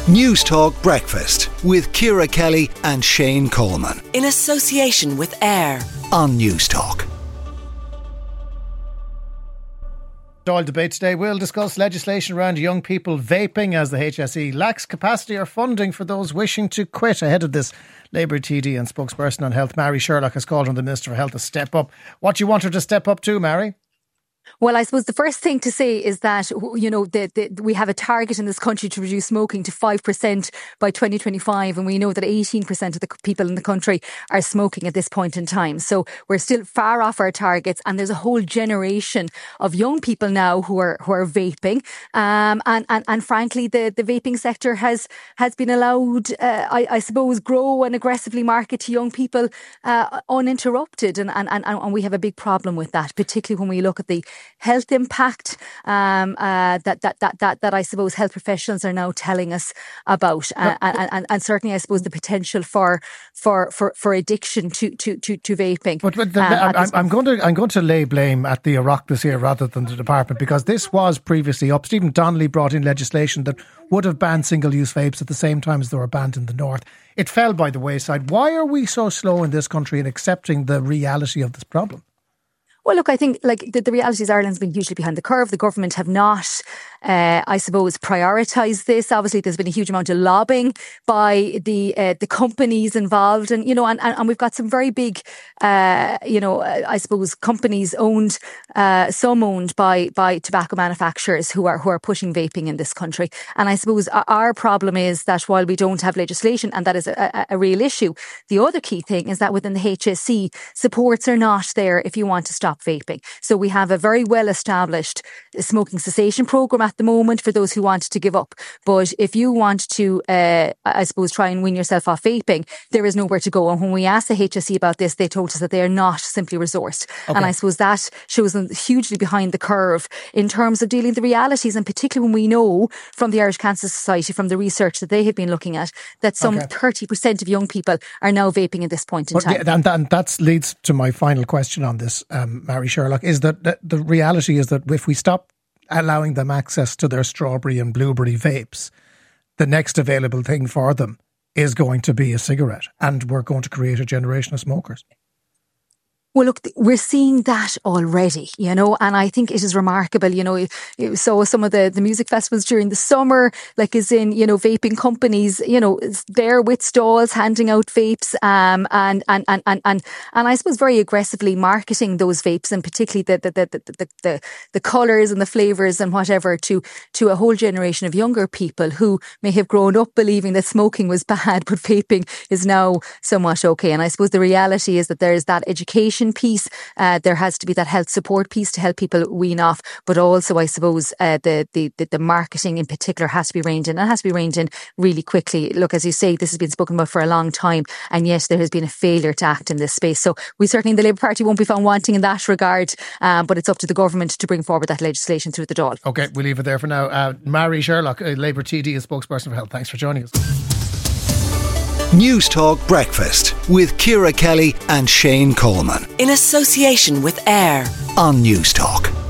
News Talk Breakfast with Ciara Kelly and Shane Coleman. In association with AIR on News Talk. Dáil debate today. We'll discuss legislation around young people vaping as the HSE lacks capacity or funding for those wishing to quit. Ahead of this, Labour TD and spokesperson on health, Mary Sherlock, has called on the Minister for Health to step up. What do you want her to step up to, Mary? Well, I suppose the first thing to say is that, you know, we have a target in this country to reduce smoking to 5% by 2025. And we know that 18% of the people in the country are smoking at this point in time. So we're still far off our targets. And there's a whole generation of young people now who are vaping. And frankly, the vaping sector has been allowed, I suppose, grow and aggressively market to young people uninterrupted. And we have a big problem with that, particularly when we look at the health impact that I suppose health professionals are now telling us about, and certainly I suppose the potential for addiction to vaping. But I'm going to lay blame at the Oireachtas here rather than the department, because this was previously up. Stephen Donnelly brought in legislation that would have banned single-use vapes at the same time as they were banned in the north. It fell by the wayside. Why are we so slow in this country in accepting the reality of this problem? Well, look, I think the reality is Ireland's been hugely behind the curve. The government have not, I suppose, prioritised this. Obviously, there's been a huge amount of lobbying by the companies involved, and we've got some very big, I suppose, companies owned, some owned by tobacco manufacturers who are pushing vaping in this country. And I suppose our problem is that while we don't have legislation, and that is a real issue, the other key thing is that within the HSE, supports are not there if you want to stop vaping. So we have a very well established smoking cessation programme at the moment for those who want to give up. But if you want to, I suppose, try and wean yourself off vaping, there is nowhere to go. And when we asked the HSE about this, they told us that they are not simply resourced. Okay. And I suppose that shows them hugely behind the curve in terms of dealing with the realities, and particularly when we know from the Irish Cancer Society, from the research that they have been looking at, that some 30% of young people are now vaping at this point in time. And that leads to my final question on this, Mary Sherlock, is that the reality is that if we stop allowing them access to their strawberry and blueberry vapes, the next available thing for them is going to be a cigarette, and we're going to create a generation of smokers. Well, look, we're seeing that already, and I think it is remarkable. You saw some of the music festivals during the summer, vaping companies, there with stalls handing out vapes, and I suppose very aggressively marketing those vapes, and particularly the colours and the flavours and whatever to a whole generation of younger people who may have grown up believing that smoking was bad, but vaping is now somewhat okay. And I suppose the reality is that there is that education piece, there has to be that health support piece to help people wean off, but also I suppose the marketing in particular has to be reined in, and has to be reined in really quickly. Look, as you say, this has been spoken about for a long time, and yes, there has been a failure to act in this space. So we certainly, the Labour Party, won't be found wanting in that regard, but it's up to the government to bring forward that legislation through the Dáil. Okay, we'll leave it there for now. Mary Sherlock, Labour TD, is spokesperson for health. Thanks for joining us. News Talk Breakfast with Ciara Kelly and Shane Coleman. In association with AIR on News Talk.